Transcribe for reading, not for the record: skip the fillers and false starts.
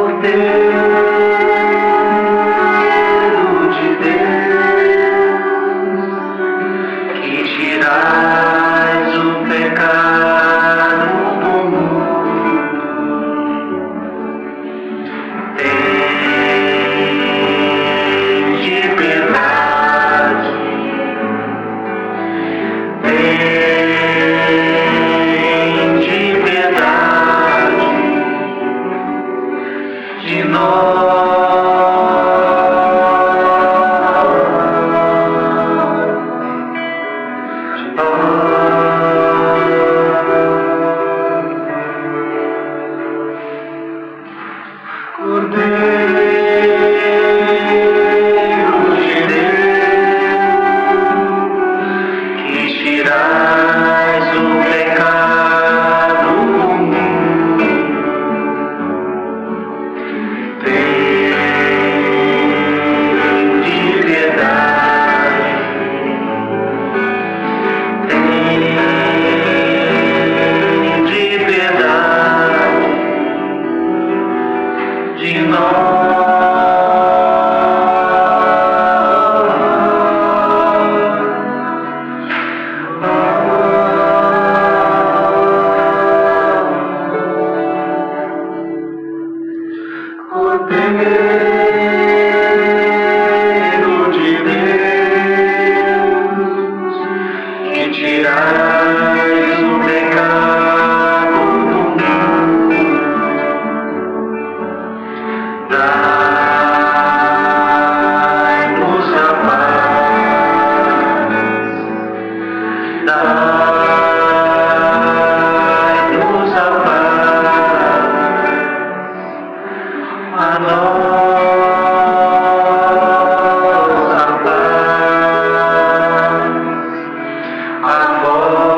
de Deus, que tirais o pecado do mundo, tende piedade, tende piedade de nós. Cordeiro de Deus, que tirais o pecado do mundo, tende piedade, tende piedade de nós. Cordeiro de Deus, que tirais o pecado do mundo, dai-nos a paz, dai-nos a paz, a nós a paz, a vós